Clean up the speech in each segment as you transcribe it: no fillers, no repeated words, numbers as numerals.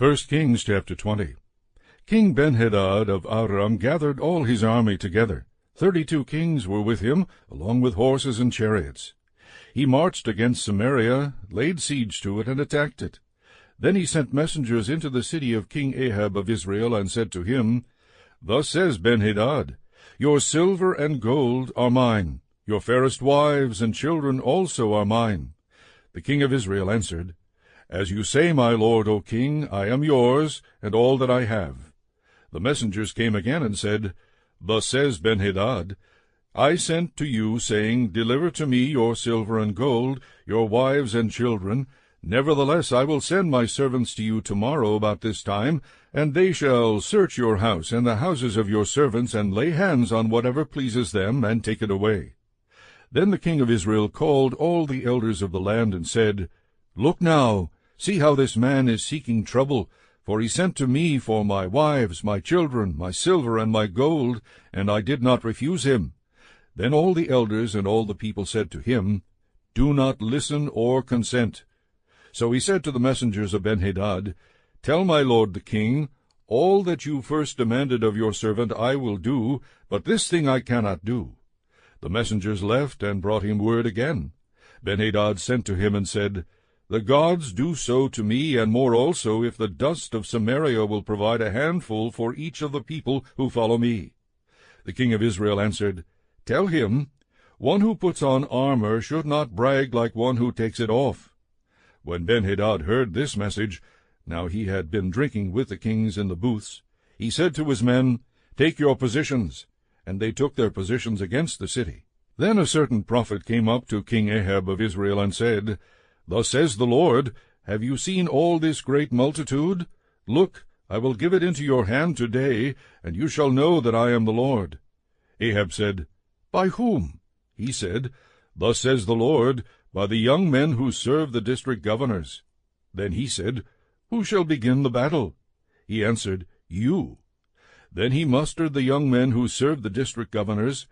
1 Kings chapter 20. King Benhadad of Aram gathered all his army together. 32 kings were with him, along with horses and chariots. He marched against Samaria, laid siege to it, and attacked it. Then he sent messengers into the city of King Ahab of Israel, and said to him, Thus says Benhadad, Your silver and gold are mine. Your fairest wives and children also are mine. The king of Israel answered, As you say, my lord, O king, I am yours, and all that I have. The messengers came again and said, Thus says Benhadad, I sent to you, saying, Deliver to me your silver and gold, your wives and children. Nevertheless I will send my servants to you tomorrow about this time, and they shall search your house and the houses of your servants, and lay hands on whatever pleases them, and take it away. Then the king of Israel called all the elders of the land, and said, Look now, see how this man is seeking trouble, for he sent to me for my wives, my children, my silver, and my gold, and I did not refuse him. Then all the elders and all the people said to him, Do not listen or consent. So he said to the messengers of Benhadad, Tell my lord the king, all that you first demanded of your servant I will do, but this thing I cannot do. The messengers left and brought him word again. Benhadad sent to him and said, The gods do so to me, and more also, if the dust of Samaria will provide a handful for each of the people who follow me. The king of Israel answered, Tell him, One who puts on armor should not brag like one who takes it off. When Benhadad heard this message, now he had been drinking with the kings in the booths, he said to his men, Take your positions. And they took their positions against the city. Then a certain prophet came up to King Ahab of Israel and said, Thus says the Lord, Have you seen all this great multitude? Look, I will give it into your hand today, and you shall know that I am the Lord. Ahab said, By whom? He said, Thus says the Lord, By the young men who serve the district governors. Then he said, Who shall begin the battle? He answered, You. Then he mustered the young men who served the district governors,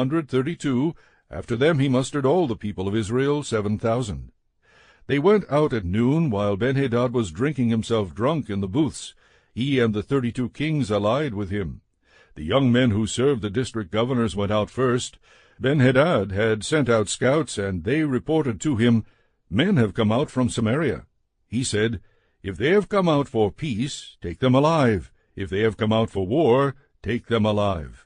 232. After them he mustered all the people of Israel, 7,000. They went out at noon, while Benhadad was drinking himself drunk in the booths, he and the 32 kings allied with him. The young men who served the district governors went out first. Benhadad had sent out scouts, and they reported to him, Men have come out from Samaria. He said, If they have come out for peace, take them alive. If they have come out for war, take them alive.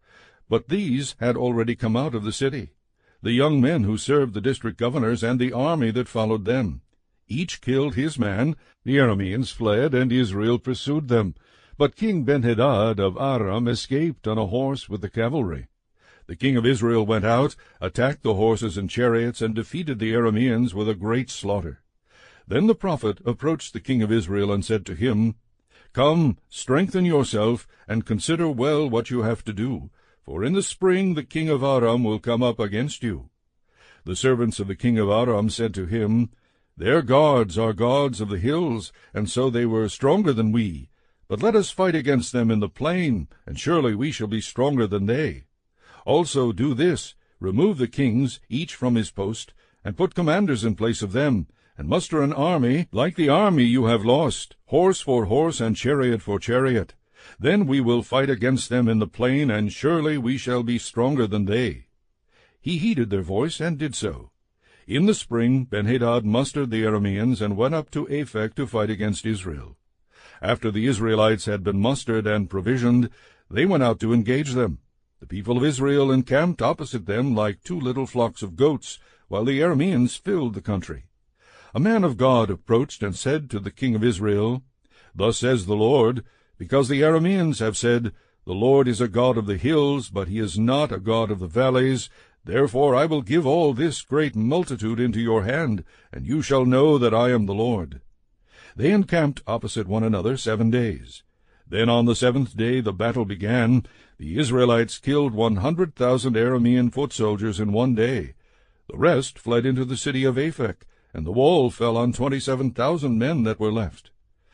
But these had already come out of the city, the young men who served the district governors and the army that followed them. Each killed his man. The Arameans fled, and Israel pursued them. But King Benhadad of Aram escaped on a horse with the cavalry. The king of Israel went out, attacked the horses and chariots, and defeated the Arameans with a great slaughter. Then the prophet approached the king of Israel and said to him, Come, strengthen yourself, and consider well what you have to do, for in the spring the king of Aram will come up against you. The servants of the king of Aram said to him, Their gods are gods of the hills, and so they were stronger than we. But let us fight against them in the plain, and surely we shall be stronger than they. Also do this, remove the kings, each from his post, and put commanders in place of them, and muster an army like the army you have lost, horse for horse and chariot for chariot. Then we will fight against them in the plain, and surely we shall be stronger than they. He heeded their voice, and did so. In the spring Benhadad mustered the Arameans, and went up to Aphek to fight against Israel. After the Israelites had been mustered and provisioned, they went out to engage them. The people of Israel encamped opposite them like 2 little flocks of goats, while the Arameans filled the country. A man of God approached and said to the king of Israel, Thus says the Lord, Because the Arameans have said, The Lord is a God of the hills, but he is not a God of the valleys, therefore I will give all this great multitude into your hand, and you shall know that I am the Lord. They encamped opposite one another 7 days. Then on the 7th day the battle began. The Israelites killed 100,000 Aramean foot soldiers in 1 day. The rest fled into the city of Aphek, and the wall fell on 27,000 men that were left.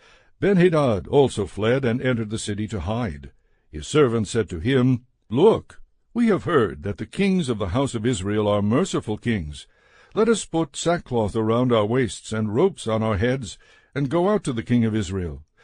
Benhadad also fled and entered the city to hide. His servants said to him, Look, we have heard that the kings of the house of Israel are merciful kings. Let us put sackcloth around our waists and ropes on our heads, and go out to the king of Israel.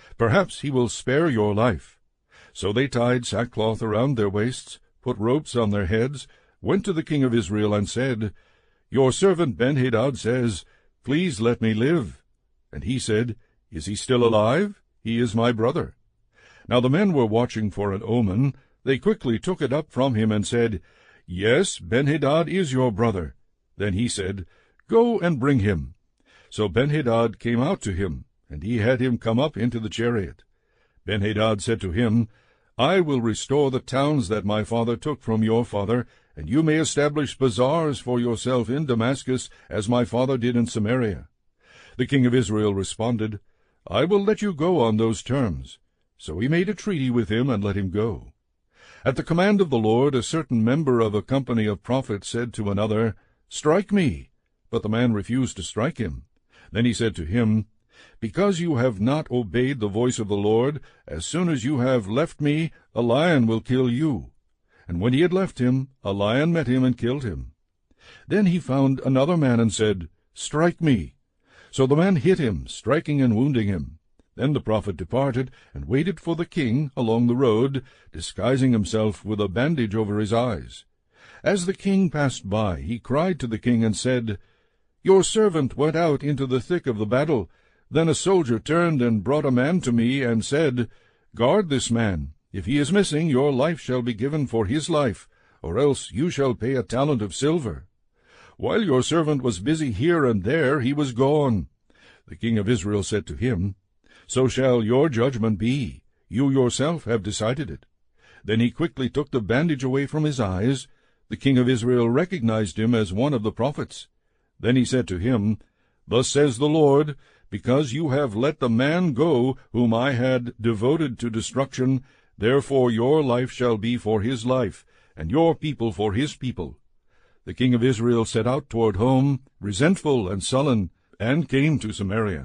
Perhaps he will spare your life. So they tied sackcloth around their waists, put ropes on their heads, went to the king of Israel, and said, Your servant Benhadad says, Please let me live. And he said, Is he still alive? He is my brother. Now the men were watching for an omen. They quickly took it up from him and said, Yes, Benhadad is your brother. Then he said, Go and bring him. So Benhadad came out to him, and he had him come up into the chariot. Benhadad said to him, I will restore the towns that my father took from your father, and you may establish bazaars for yourself in Damascus, as my father did in Samaria. The king of Israel responded, I will let you go on those terms. So he made a treaty with him and let him go. At the command of the Lord, a certain member of a company of prophets said to another, Strike me. But the man refused to strike him. Then he said to him, Because you have not obeyed the voice of the Lord, as soon as you have left me, a lion will kill you. And when he had left him, a lion met him and killed him. Then he found another man and said, Strike me. So the man hit him, striking and wounding him. Then the prophet departed, and waited for the king along the road, disguising himself with a bandage over his eyes. As the king passed by, he cried to the king and said, Your servant went out into the thick of the battle. Then a soldier turned and brought a man to me, and said, Guard this man. If he is missing, your life shall be given for his life, or else you shall pay a talent of silver. While your servant was busy here and there, he was gone. The king of Israel said to him, So shall your judgment be. You yourself have decided it. Then he quickly took the bandage away from his eyes. The king of Israel recognized him as one of the prophets. Then he said to him, Thus says the Lord, Because you have let the man go whom I had devoted to destruction, therefore your life shall be for his life, and your people for his people. The king of Israel set out toward home, resentful and sullen, and came to Samaria.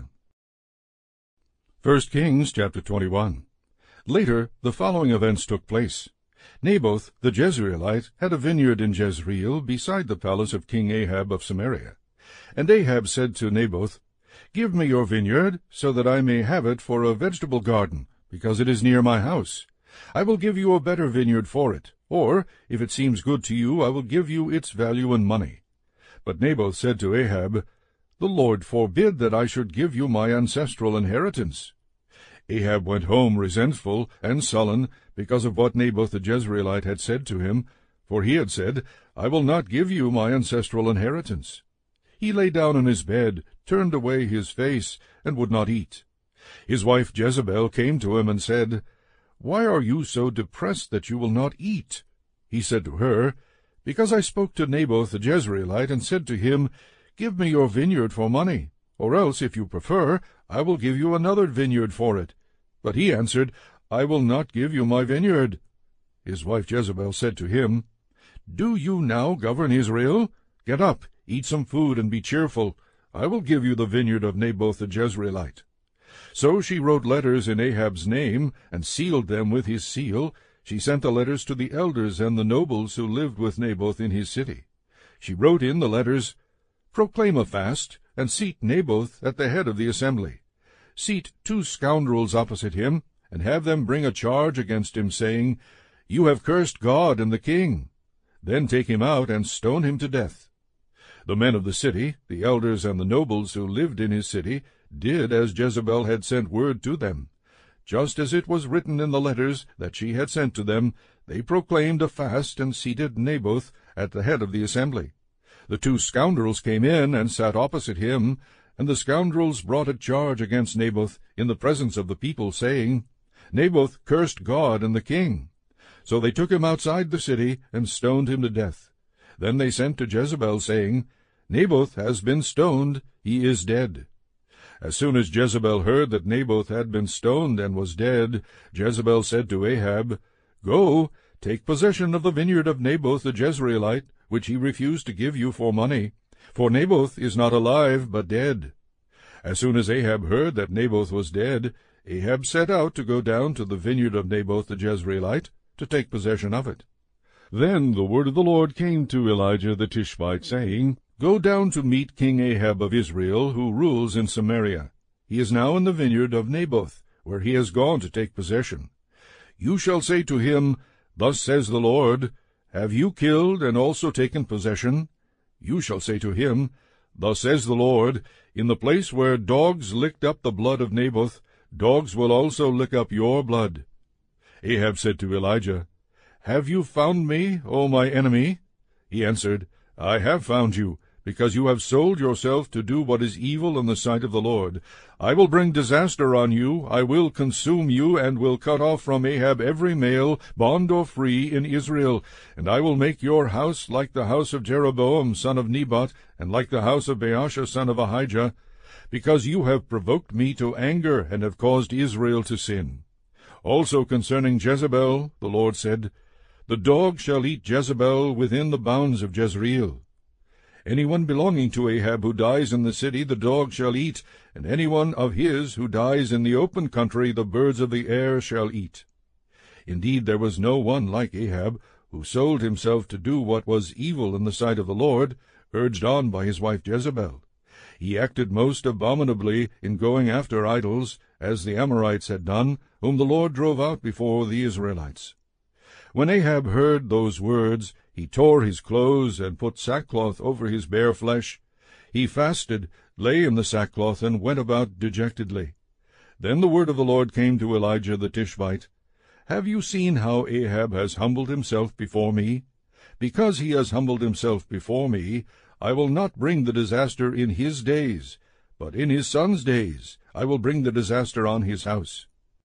1 Kings chapter 21. Later, the following events took place. Naboth the Jezreelite had a vineyard in Jezreel beside the palace of King Ahab of Samaria. And Ahab said to Naboth, Give me your vineyard, so that I may have it for a vegetable garden, because it is near my house. I will give you a better vineyard for it, or, if it seems good to you, I will give you its value in money. But Naboth said to Ahab, The Lord forbid that I should give you my ancestral inheritance. Ahab went home resentful and sullen because of what Naboth the Jezreelite had said to him, for he had said, I will not give you my ancestral inheritance. He lay down on his bed, turned away his face, and would not eat. His wife Jezebel came to him and said, Why are you so depressed that you will not eat? He said to her, Because I spoke to Naboth the Jezreelite and said to him, Give me your vineyard for money, or else, if you prefer, I will give you another vineyard for it. But he answered, I will not give you my vineyard. His wife Jezebel said to him, Do you now govern Israel? Get up, eat some food, and be cheerful. I will give you the vineyard of Naboth the Jezreelite. So she wrote letters in Ahab's name, and sealed them with his seal. She sent the letters to the elders and the nobles who lived with Naboth in his city. She wrote in the letters, Proclaim a fast, and seat Naboth at the head of the assembly. Seat 2 scoundrels opposite him, and have them bring a charge against him, saying, You have cursed God and the king. Then take him out and stone him to death. The men of the city, the elders and the nobles who lived in his city, did as Jezebel had sent word to them. Just as it was written in the letters that she had sent to them, they proclaimed a fast and seated Naboth at the head of the assembly. The 2 scoundrels came in and sat opposite him, and the scoundrels brought a charge against Naboth in the presence of the people, saying, Naboth cursed God and the king. So they took him outside the city and stoned him to death. Then they sent to Jezebel, saying, Naboth has been stoned, he is dead. As soon as Jezebel heard that Naboth had been stoned and was dead, Jezebel said to Ahab, Go, take possession of the vineyard of Naboth the Jezreelite, which he refused to give you for money, for Naboth is not alive, but dead. As soon as Ahab heard that Naboth was dead, Ahab set out to go down to the vineyard of Naboth the Jezreelite, to take possession of it. Then the word of the Lord came to Elijah the Tishbite, saying, Go down to meet King Ahab of Israel, who rules in Samaria. He is now in the vineyard of Naboth, where he has gone to take possession. You shall say to him, Thus says the Lord, Have you killed and also taken possession? You shall say to him, Thus says the Lord, In the place where dogs licked up the blood of Naboth, dogs will also lick up your blood. Ahab said to Elijah, Have you found me, O my enemy? He answered, I have found you, because you have sold yourself to do what is evil in the sight of the Lord. I will bring disaster on you, I will consume you, and will cut off from Ahab every male, bond or free, in Israel. And I will make your house like the house of Jeroboam son of Nebat, and like the house of Baasha son of Ahijah, because you have provoked me to anger, and have caused Israel to sin. Also concerning Jezebel, the Lord said, The dog shall eat Jezebel within the bounds of Jezreel. Anyone belonging to Ahab who dies in the city the dog shall eat, and anyone of his who dies in the open country the birds of the air shall eat. Indeed, there was no one like Ahab, who sold himself to do what was evil in the sight of the Lord, urged on by his wife Jezebel. He acted most abominably in going after idols, as the Amorites had done, whom the Lord drove out before the Israelites. When Ahab heard those words, he tore his clothes, and put sackcloth over his bare flesh. He fasted, lay in the sackcloth, and went about dejectedly. Then the word of the Lord came to Elijah the Tishbite, Have you seen how Ahab has humbled himself before me? Because he has humbled himself before me, I will not bring the disaster in his days, but in his son's days I will bring the disaster on his house.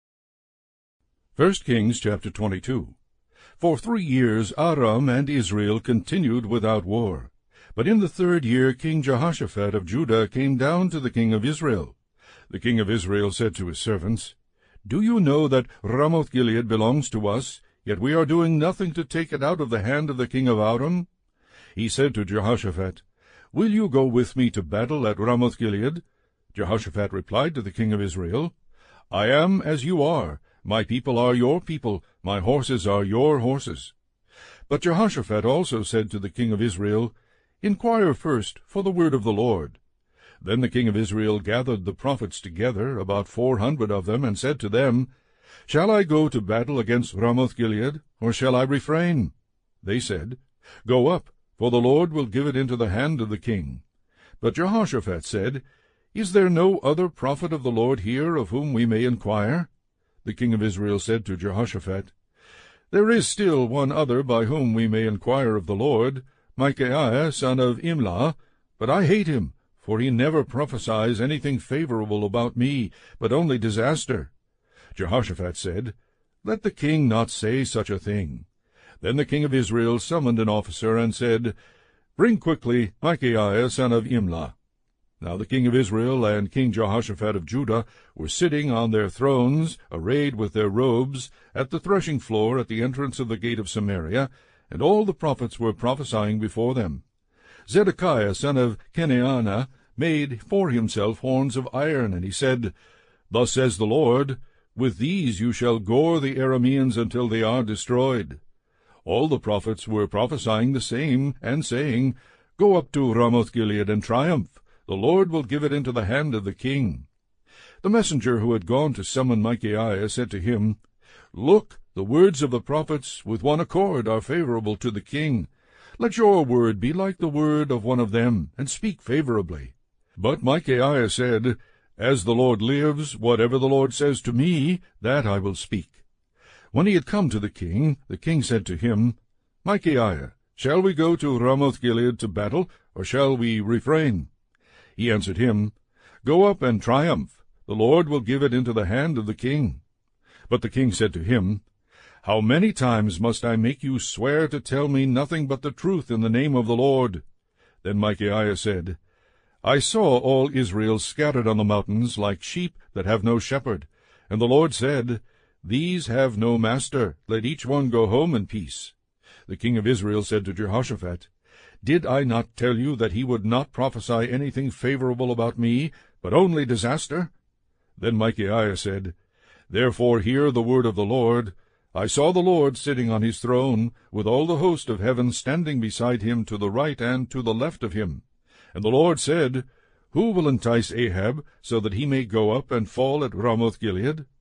1 Kings chapter 22. For 3 years Aram and Israel continued without war. But in the 3rd year King Jehoshaphat of Judah came down to the king of Israel. The king of Israel said to his servants, Do you know that Ramoth-Gilead belongs to us, yet we are doing nothing to take it out of the hand of the king of Aram? He said to Jehoshaphat, Will you go with me to battle at Ramoth-Gilead? Jehoshaphat replied to the king of Israel, I am as you are. My people are your people, my horses are your horses. But Jehoshaphat also said to the king of Israel, Inquire first for the word of the Lord. Then the king of Israel gathered the prophets together, about 400 of them, and said to them, Shall I go to battle against Ramoth-Gilead, or shall I refrain? They said, Go up, for the Lord will give it into the hand of the king. But Jehoshaphat said, Is there no other prophet of the Lord here of whom we may inquire? The king of Israel said to Jehoshaphat, There is still one other by whom we may inquire of the Lord, Micaiah son of Imlah, but I hate him, for he never prophesies anything favorable about me, but only disaster. Jehoshaphat said, Let the king not say such a thing. Then the king of Israel summoned an officer and said, Bring quickly Micaiah son of Imlah. Now the king of Israel and King Jehoshaphat of Judah were sitting on their thrones, arrayed with their robes, at the threshing floor at the entrance of the gate of Samaria, and all the prophets were prophesying before them. Zedekiah son of Kenaanah made for himself horns of iron, and he said, Thus says the Lord, With these you shall gore the Arameans until they are destroyed. All the prophets were prophesying the same, and saying, Go up to Ramoth-Gilead and triumph. The Lord will give it into the hand of the king. The messenger who had gone to summon Micaiah said to him, Look, the words of the prophets with one accord are favorable to the king. Let your word be like the word of one of them, and speak favorably. But Micaiah said, As the Lord lives, whatever the Lord says to me, that I will speak. When he had come to the king said to him, Micaiah, shall we go to Ramoth-Gilead to battle, or shall we refrain? He answered him, Go up and triumph. The Lord will give it into the hand of the king. But the king said to him, How many times must I make you swear to tell me nothing but the truth in the name of the Lord? Then Micaiah said, I saw all Israel scattered on the mountains like sheep that have no shepherd. And the Lord said, These have no master. Let each one go home in peace. The king of Israel said to Jehoshaphat, Did I not tell you that he would not prophesy anything favorable about me, but only disaster? Then Micaiah said, Therefore hear the word of the Lord. I saw the Lord sitting on his throne, with all the host of heaven standing beside him to the right and to the left of him. And the Lord said, Who will entice Ahab, so that he may go up and fall at Ramoth-Gilead?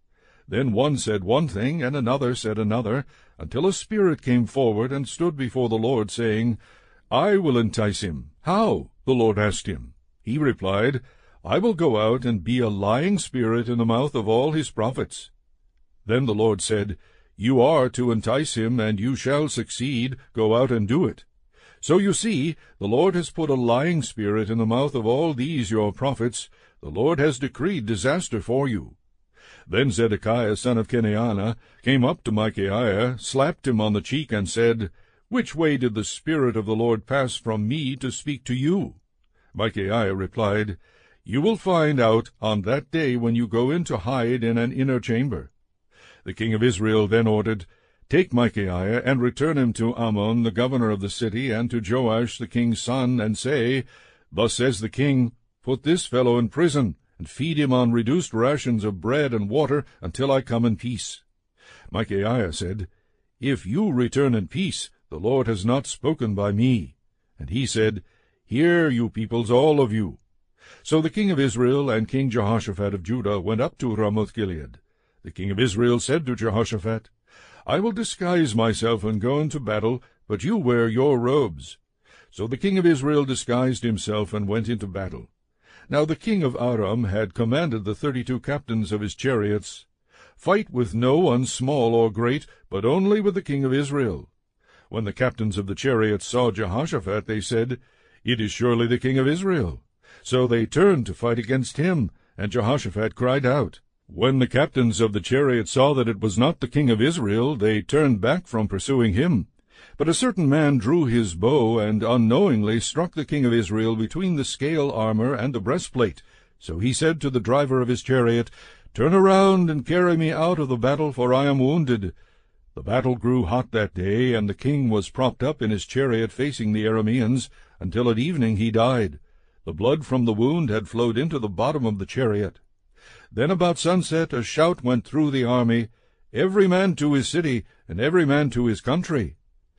Then one said one thing, and another said another, until a spirit came forward and stood before the Lord, saying, I will entice him. How? The Lord asked him. He replied, I will go out and be a lying spirit in the mouth of all his prophets. Then the Lord said, You are to entice him, and you shall succeed. Go out and do it. So you see, the Lord has put a lying spirit in the mouth of all these your prophets. The Lord has decreed disaster for you. Then Zedekiah son of Kenaanah came up to Micaiah, slapped him on the cheek, and said, Which way did the Spirit of the Lord pass from me to speak to you? Micaiah replied, You will find out on that day when you go in to hide in an inner chamber. The king of Israel then ordered, Take Micaiah, and return him to Amon the governor of the city, and to Joash the king's son, and say, Thus says the king, Put this fellow in prison, and feed him on reduced rations of bread and water until I come in peace. Micaiah said, If you return in peace, the Lord has not spoken by me. And he said, Hear, you peoples, all of you. So the king of Israel and King Jehoshaphat of Judah went up to Ramoth-Gilead. The king of Israel said to Jehoshaphat, I will disguise myself and go into battle, but you wear your robes. So the king of Israel disguised himself and went into battle. Now the king of Aram had commanded the 32 captains of his chariots, Fight with no one small or great, but only with the king of Israel. When the captains of the chariots saw Jehoshaphat, they said, It is surely the king of Israel. So they turned to fight against him, and Jehoshaphat cried out. When the captains of the chariots saw that it was not the king of Israel, they turned back from pursuing him. But a certain man drew his bow, and unknowingly struck the king of Israel between the scale armor and the breastplate. So he said to the driver of his chariot, Turn around and carry me out of the battle, for I am wounded. The battle grew hot that day, and the king was propped up in his chariot facing the Arameans, until at evening he died. The blood from the wound had flowed into the bottom of the chariot. Then about sunset a shout went through the army, Every man to his city, and every man to his country.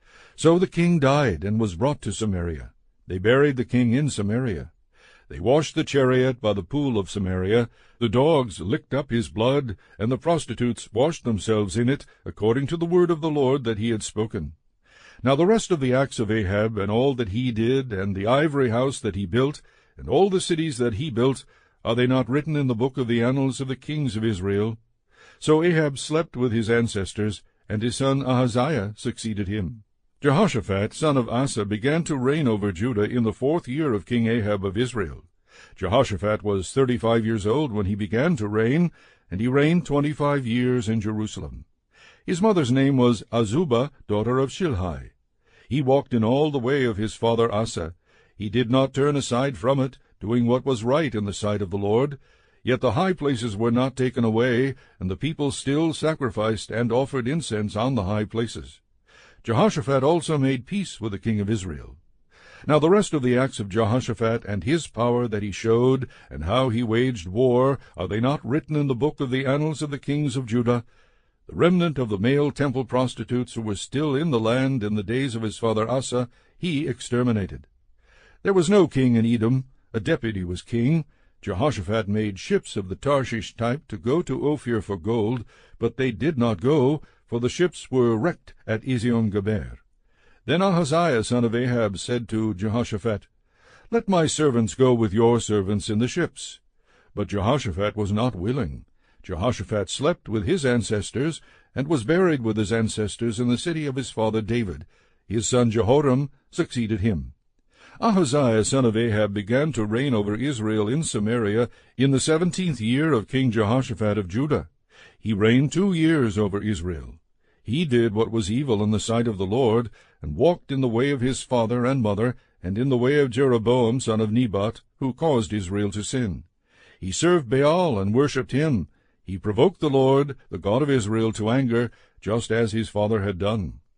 So the king died, and was brought to Samaria. They buried the king in Samaria. They washed the chariot by the pool of Samaria. The dogs licked up his blood, and the prostitutes washed themselves in it, according to the word of the Lord that he had spoken. Now the rest of the acts of Ahab, and all that he did, and the ivory house that he built, and all the cities that he built, are they not written in the book of the annals of the kings of Israel? So Ahab slept with his ancestors, and his son Ahaziah succeeded him. Jehoshaphat, son of Asa, began to reign over Judah in the 4th year of King Ahab of Israel. Jehoshaphat was 35 years old when he began to reign, and he reigned 25 years in Jerusalem. His mother's name was Azubah, daughter of Shilhi. He walked in all the way of his father Asa. He did not turn aside from it, doing what was right in the sight of the Lord. Yet the high places were not taken away, and the people still sacrificed and offered incense on the high places. Jehoshaphat also made peace with the king of Israel. Now the rest of the acts of Jehoshaphat, and his power that he showed, and how he waged war, are they not written in the book of the annals of the kings of Judah? The remnant of the male temple prostitutes who were still in the land in the days of his father Asa, he exterminated. There was no king in Edom. A deputy was king. Jehoshaphat made ships of the Tarshish type to go to Ophir for gold, but they did not go, for the ships were wrecked at Ezion-Geber. Then Ahaziah son of Ahab said to Jehoshaphat, Let my servants go with your servants in the ships. But Jehoshaphat was not willing. Jehoshaphat slept with his ancestors, and was buried with his ancestors in the city of his father David. His son Jehoram succeeded him. Ahaziah son of Ahab began to reign over Israel in Samaria in the 17th year of King Jehoshaphat of Judah. He reigned 2 years over Israel. He did what was evil in the sight of the Lord, and walked in the way of his father and mother, and in the way of Jeroboam son of Nebat, who caused Israel to sin. He served Baal and worshipped him. He provoked the Lord, the God of Israel, to anger, just as his father had done.